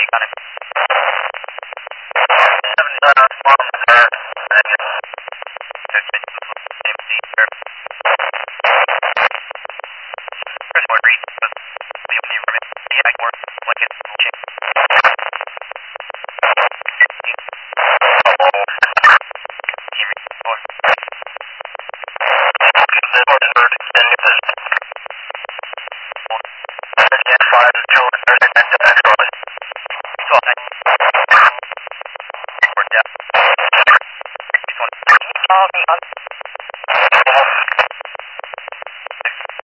Got it. 7 farm there. First one read, but the I work like it.